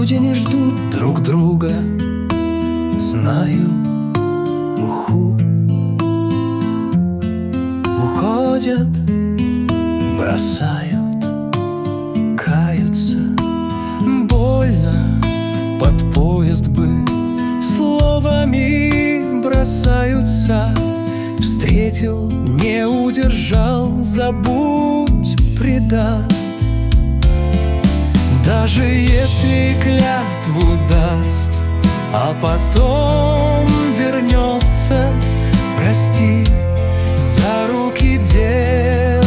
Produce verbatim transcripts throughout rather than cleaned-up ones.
Люди не ждут друг друга, знаю, уху. Уходят, бросают, каются. Больно под поезд бы словами бросаются. Встретил, не удержал, забудь, предаст. Даже если клятву даст, а потом вернется, прости, за руки держит.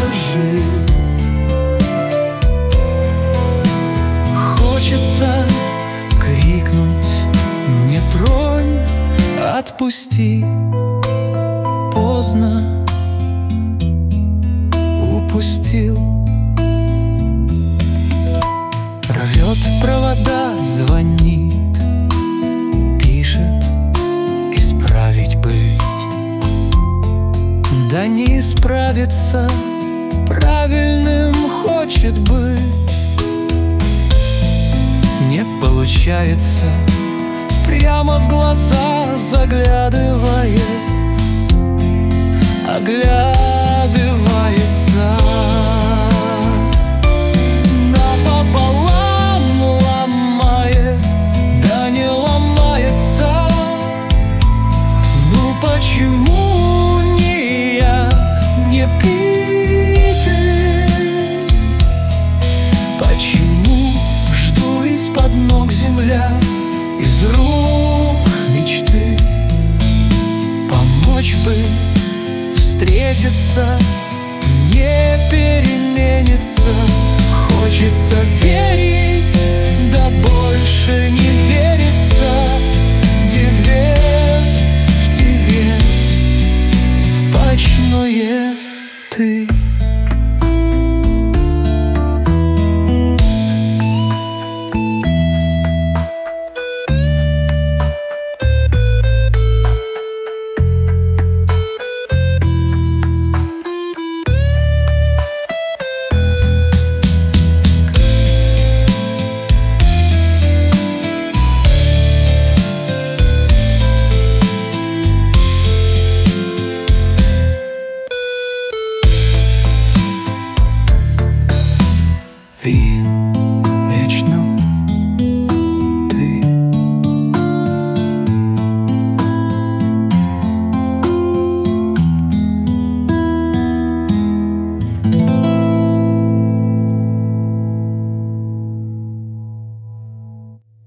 Хочется крикнуть: не тронь, отпусти. Поздно, упустил. Рвет провода, звонит, пишет: исправить быть. Да не справится, правильным хочет быть. Не получается, прямо в глаза заглядывает, оглядывается. Напополам ломает, да не ломается. Ну почему не я, не ты? Почему жду из-под ног земля, из рук мечты? Помочь бы, встретиться, не переменится. Хочется верить, да больше не верится. Девер в тебе, почное ты. Ты вечно